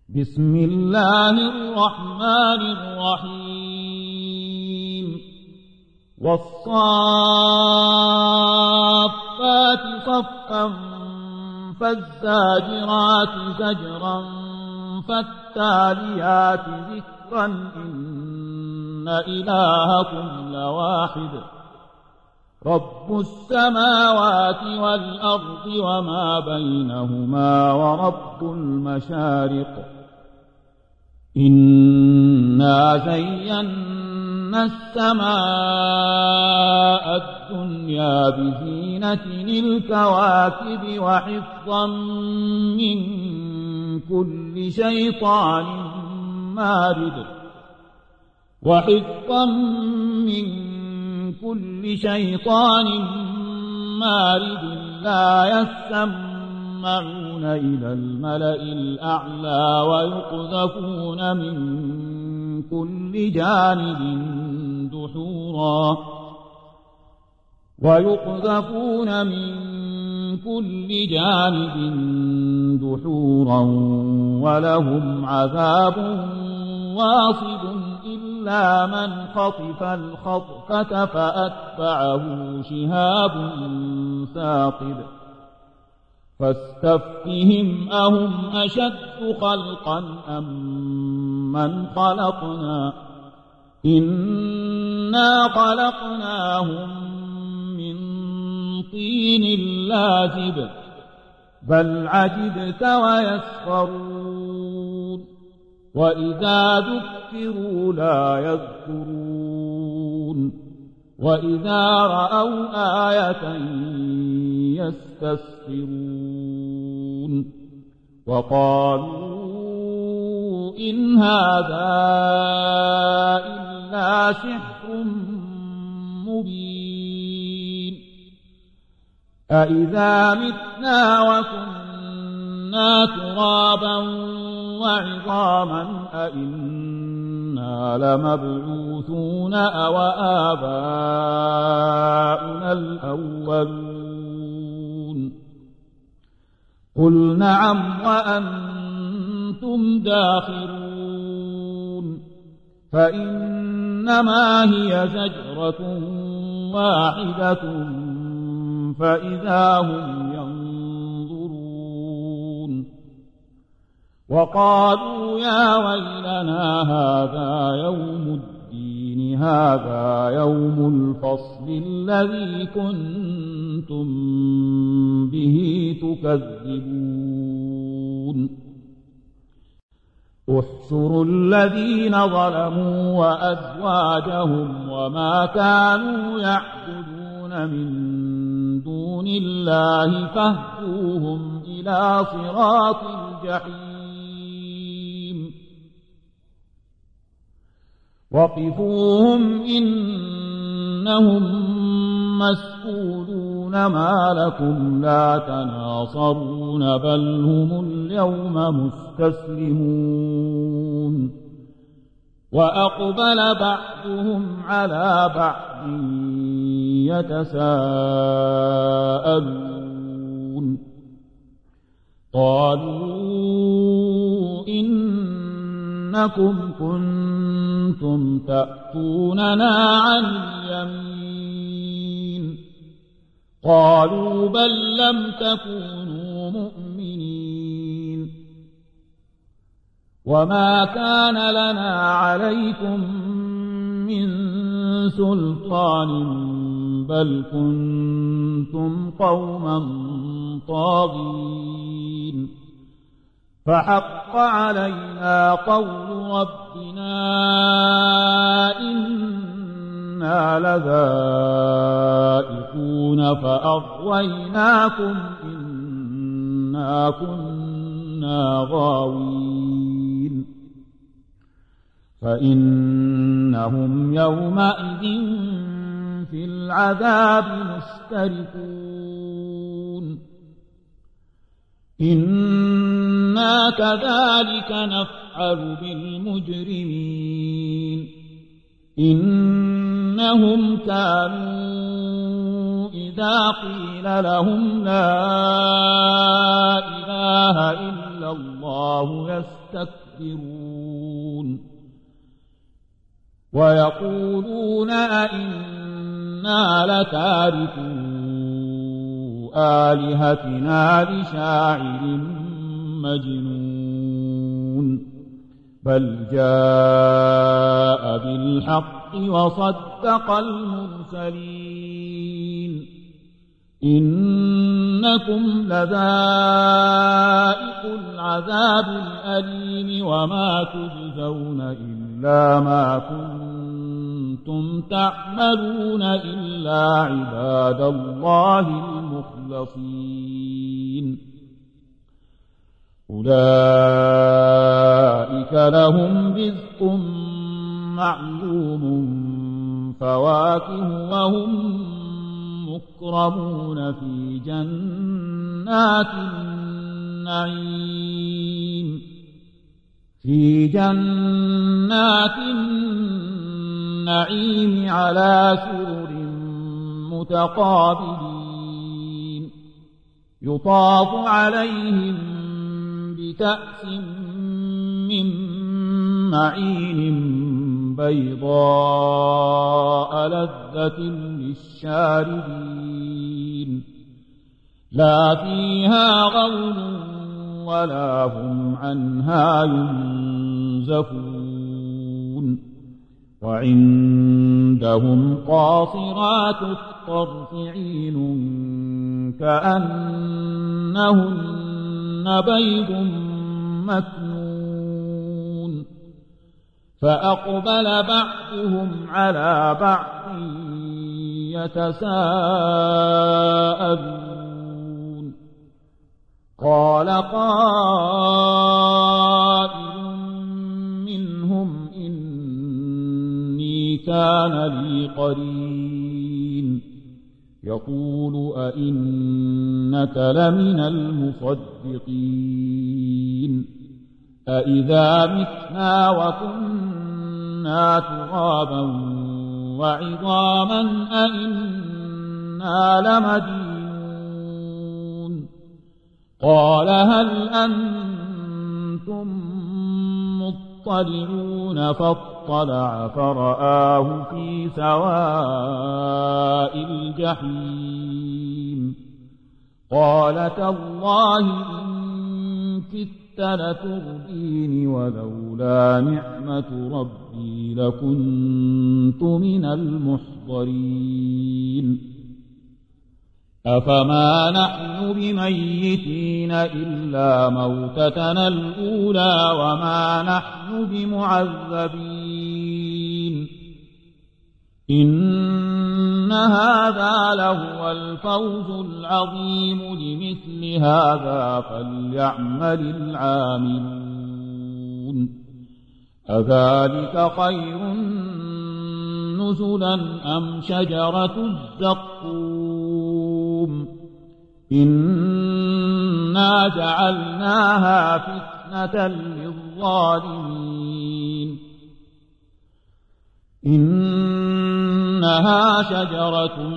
بسم الله الرحمن الرحيم والصافات صفا فالزاجرات زجرا فالتاليات ذكرا إن إلهكم لواحد رب السماوات والأرض وما بينهما ورب المشارق إنا زينا السماء الدنيا بزينة الكواكب وحفظا من كل شيطان مارد لا يسمعون إلى الملأ الأعلى ويقذفون من كل جانب دحورا ولهم عذاب واصب إلا من خطف الخطفة فأتبعه شهاب ثاقب فاستفتهم أهم أشد خلقا أم من خلقنا إنا خلقناهم من طين لازب بل عجبت ويسخرون وإذا ذكروا لا يذكرون وإذا رأوا آية يستسخرون وقالوا إن هذا إلا سحر مبين أإذا متنا وكنا ترابا وعظاما أئنا لمبعوثون أو آباؤنا الأولون قل نعم وأنتم داخرون فإنما هي زجرة واحدة فإذا هم ينظرون وقالوا يا ويلنا هذا يوم الدين هذا يوم الفصل الذي كنتم به تكذبون احشروا الذين ظلموا وأزواجهم وما كانوا يعبدون من دون الله فاهدوهم إلى صراط الجحيم وقفوهم إنهم مسؤولون ما لكم لا تناصرون بل هم اليوم مستسلمون وأقبل بعضهم على بعض يتساءلون قالوا إنكم كنتم تأتوننا عن اليمين قالوا بل لم تكونوا مؤمنين وما كان لنا عليكم من سلطان بل كنتم قوما طاغين فحق علينا قول ربنا إنا لذائقون فأغويناكم إنا كنا غاوين فإنهم يومئذ في العذاب مشتركون إنا كذلك نفعل بالمجرمين إنهم كانوا إذا قيل لهم لا إله إلا إلا الله يستكبرون ويقولون أئنا لتاركو آلهتنا لشاعر مجنون بل جاء بالحق وصدق المرسلين إنكم لذائق العذاب الأليم وما تجزون إلا ما كنتم تعملون إلا عباد الله المخلصين أولئك لهم رزق معلوم فواكه وهم مكرمون في جنات النعيم على سرر متقابلين يطاف عليهم بكأس من معين بيضاء لذة للشاربين لا فيها غول ولا هم عنها ينزفون وعندهم قاصرات الطرف عين كأنهن بيض مكنون فأقبل بعضهم على بعض يتساءلون قال قائل منهم إني كان لي قرين يقول أئنك لمن المصدقين أإذا متنا وكنا ترابا وعظاما أئنا لمدينون قال هل أنتم مطلعون فاطلع فرآه في سواء الجحيم قال تالله إن كدت لتردين ولولا نعمة ربي لكنت من المحضرين أفما نحن بميتين إلا موتتنا الأولى وما نحن بمعذبين إن هذا لهو الفوز العظيم لمثل هذا فليعمل العاملون أذلك خير نزلا أم شجرة الزقوم إنا جعلناها فتنة للظالمين إنها شجرة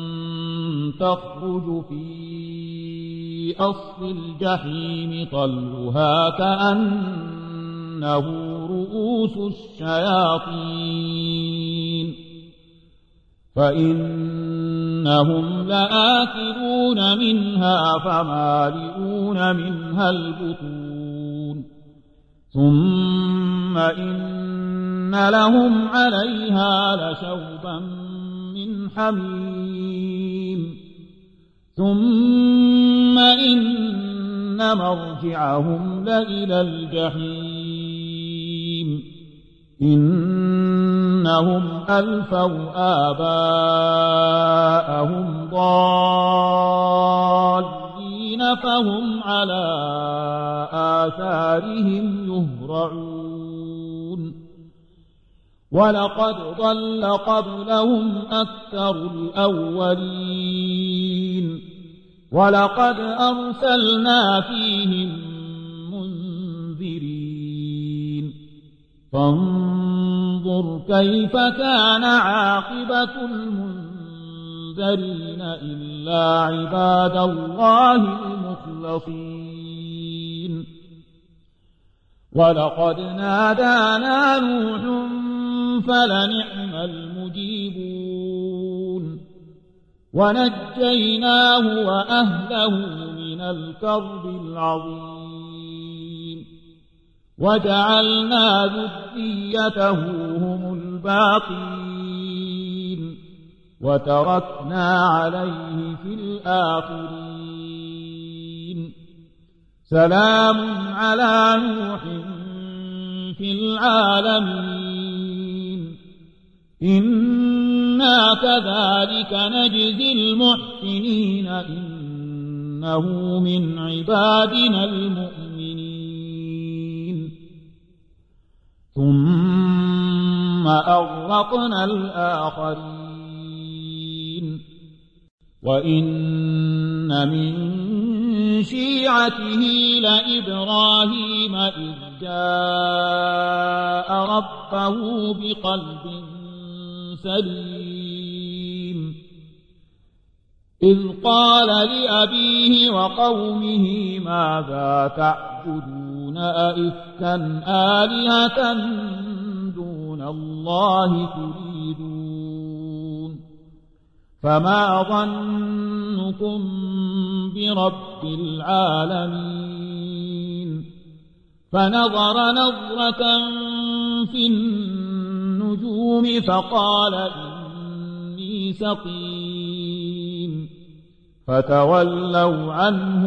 تخرج في أصل الجحيم طلعها كأنه رؤوس الشياطين فإنهم لآكلون منها فمالئون منها البطون ثم إن لهم عليها لشوبا من حميم ثم إن مرجعهم لإلى الجحيم إنهم ألفوا آباءهم ضالين فهم على آثارهم يهرعون ولقد ضل قبلهم أكثر الأولين ولقد أرسلنا فيهم منذرين فانظر كيف كان عاقبة المنذرين إلا عباد الله المخلصين ولقد نادانا نوح فلنعم المجيبون ونجيناه وأهله من الكرب العظيم وجعلنا ذريته هم الباقين وتركنا عليه في الآخرين سلام على نوح في العالمين إنا كذلك نجزي المحسنين إنه من عبادنا المؤمنين ثم أغرقنا الآخرين وإن من شيعته لإبراهيم إذ جاء ربه بقلب سليم إذ قال لأبيه وقومه ماذا تعبدون أئفكا آلهة دون الله تريدون فما ظنكم برب العالمين فنظر نظرة في النجوم فقال إني سقيم فتولوا عنه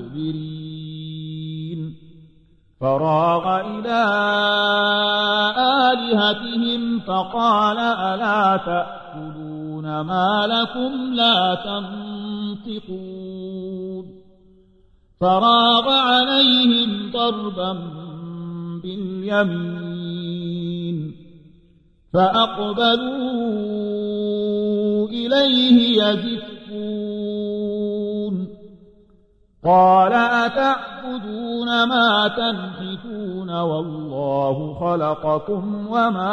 مدبرين فراغ إلى آلهتهم فقال ألا تأكلون ما لكم لا تنطقون فراغ عليهم ضربا باليمين فأقبلوا إليه يزفون قال أتعبدون ما تنحتون والله خلقكم وما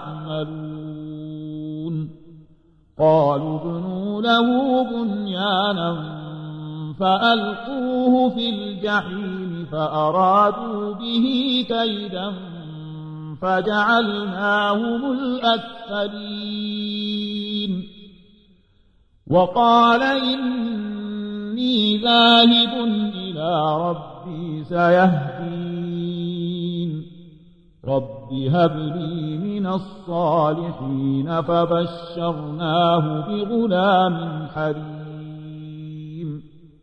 تعملون قالوا ابنوا له بنيانا فألقوه في الجحيم فأرادوا به كيدا فجعلناهم الأسفلين وقال إني ذاهب إلى ربي سيهدين رب هب لي من الصالحين فبشرناه بغلام حليم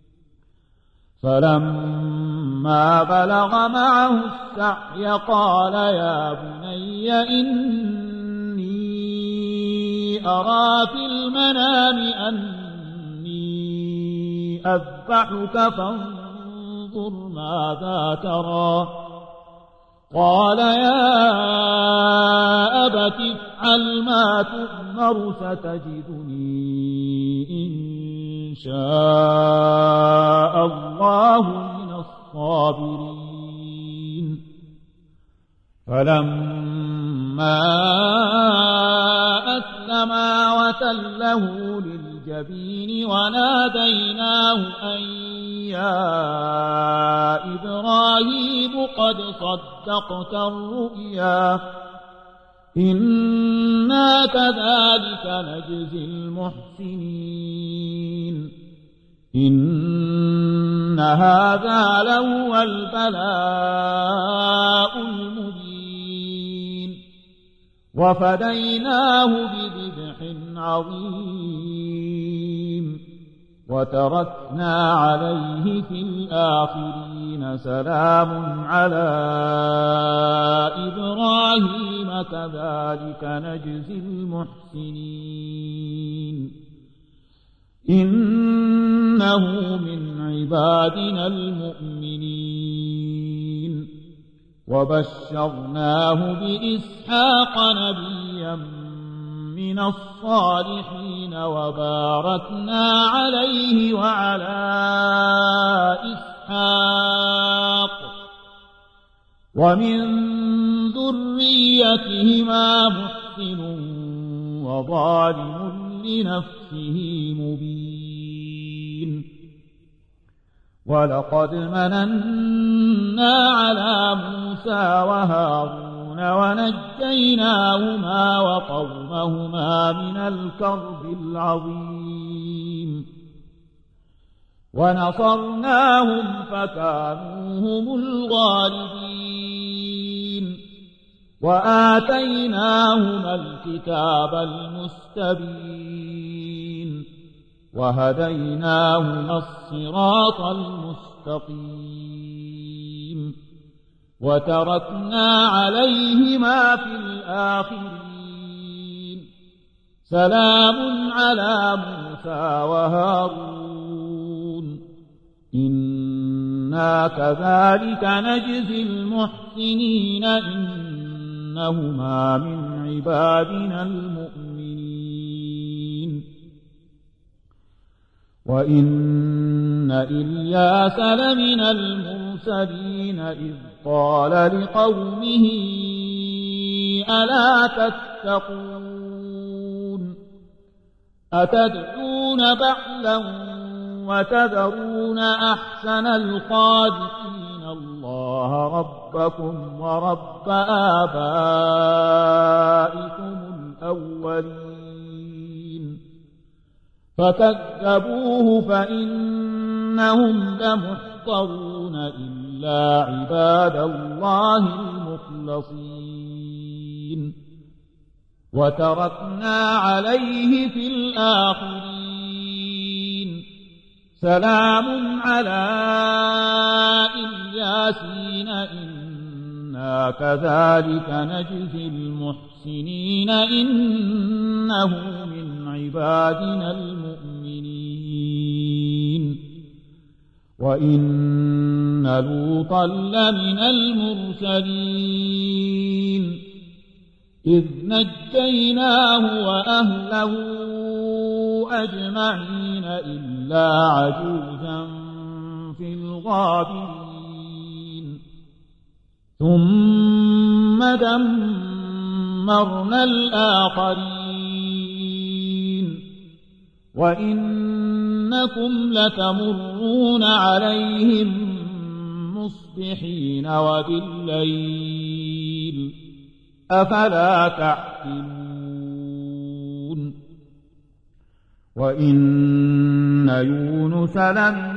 فلما بلغ معه السعي قال يا بني إني أرى في المنام أني أذبحك فانظر ماذا ترى قال يا أبت افعل ما تؤمر ستجدني إن شاء الله من الصابرين فلما أسلما وتله للجبين وناديناه أن يا إبراهيم قد صدقت الرؤيا إنا كذلك نجزي المحسنين إن هذا لهو البلاء المبين وفديناه بذبح عظيم وتركنا عليه في الآخرين سلام على إبراهيم كذلك نجزي المحسنين إنه من عبادنا المؤمنين وبشرناه بإسحاق نبيا من الصالحين وباركنا عليه وعلى إسحاق ومن ذريتهما محسن وظالم لنفسه مبين ولقد مننا على موسى وهارون ونجيناهما وقومهما من الكرب العظيم ونصرناهم فكانوا هم الغالبين وآتيناهما الكتاب المستبين وهديناهما الصراط المستقيم وتركنا عليهما في الآخرين سلام على موسى وهارون إنا كذلك نجزي المحسنين إنهما من عبادنا المؤمنين وإن إلياس لمن المرسلين إذ قال لقومه ألا تتقون أتدعون بعلا وتذرون أحسن الخالقين الله ربكم ورب آبائكم الأولين فكذبوه فإنهم لمحضرون إلا عباد الله المخلصين وتركنا عليه في الآخرين سلام على الياسين إنا كذلك نجزي المحسنين إنه من عبادنا المؤمنين وإن لوطا لمن المرسلين إذ نجيناه وأهله أجمعين إلا عجوزا في الغابرين ثم دمرنا الآخرين وإنكم لتمرون عليهم مصبحين وبالليل أفلا تعقلون وإن يونس لمن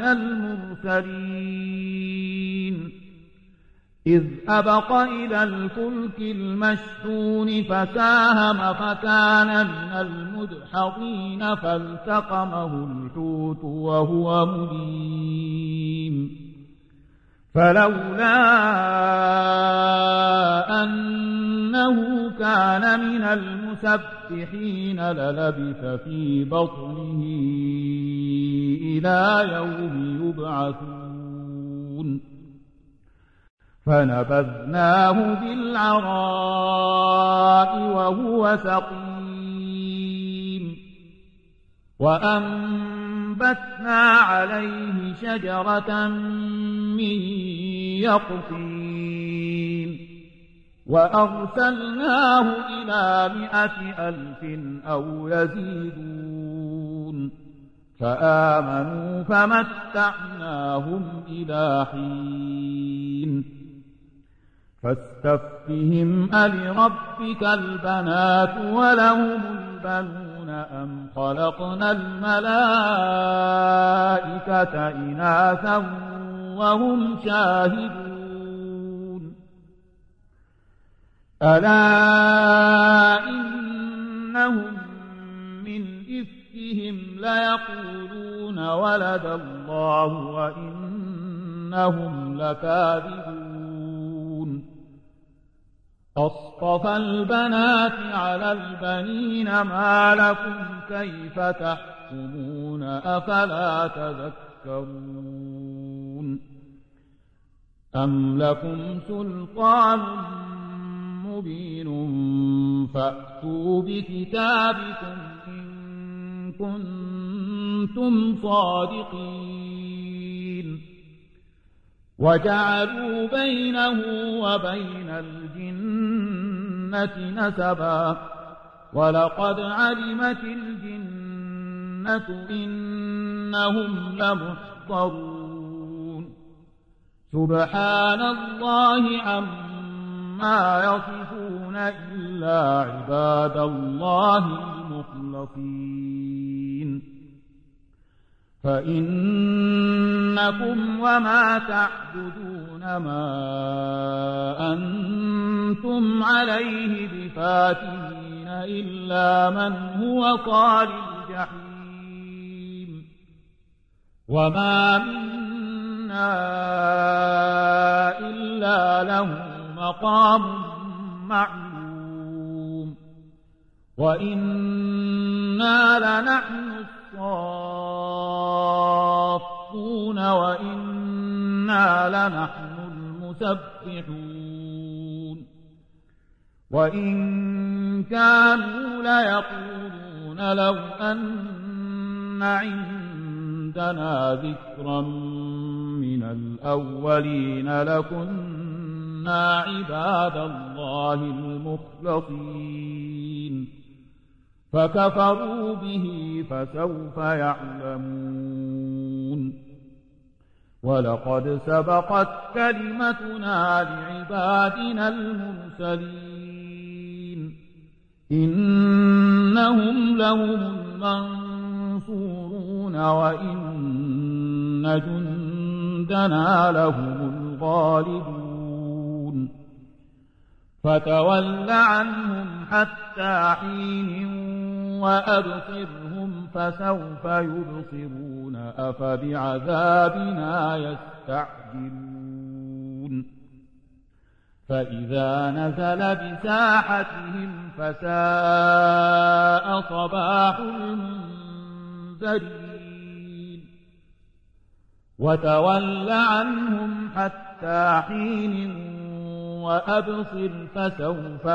المرسلين إذ أبق إلى الفلك المشحون فساهم فكان من المدحضين فالتقمه الحوت وهو مليم فلولا أنه كان من المسبحين للبث في بطنه إلى يوم يبعثون فنبذناه بالعراء وهو سقيم وأنبتنا عليه شجرة من يقطين وأرسلناه إلى 100,000 أو يزيدون فآمنوا فمتعناهم إلى حين فاستفتهم ألربك البنات ولهم البنون أم خلقنا الملائكة إناثا وهم شاهدون ألا إنهم من إفكهم ليقولون ولد الله وإنهم لكاذبون أصطفى البنات على البنين ما لكم كيف تحكمون أفلا تذكرون أم لكم سلطان مبين فأتوا بكتابكم إن كنتم صادقين وجعلوا بينه وبين الجنة نسبا ولقد علمت الجنة إنهم لمحضرون سبحان الله عما يصفون إلا عباد الله المخلصين فإنكم وما تعبدون ما أنتم عليه بفاتنين إلا من هو صال الجحيم وما منا إلا له مقام معلوم وإنا لنحن الصافون وإنا لنحن المسبحون وإن كانوا ليقولون لو أن عندنا ذكرا من الأولين لكنا عباد الله المخلصين فكفروا به فسوف يعلمون ولقد سبقت كلمتنا لعبادنا المرسلين إنهم لهم المنصورون وإن جندنا لهم الغالبون فتول عنهم حتى حين وأبصرهم فسوف يبصرون أفبعذابنا يستعجلون فإذا نزل بساحتهم فساء صباح المنذرين وتول عنهم حتى حين وأبصر فسوف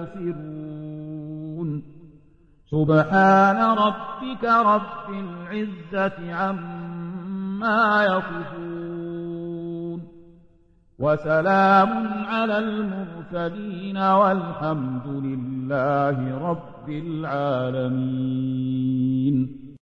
يبصرون سبحان ربك رب العزة عما يصفون وسلام على المرسلين والحمد لله رب العالمين.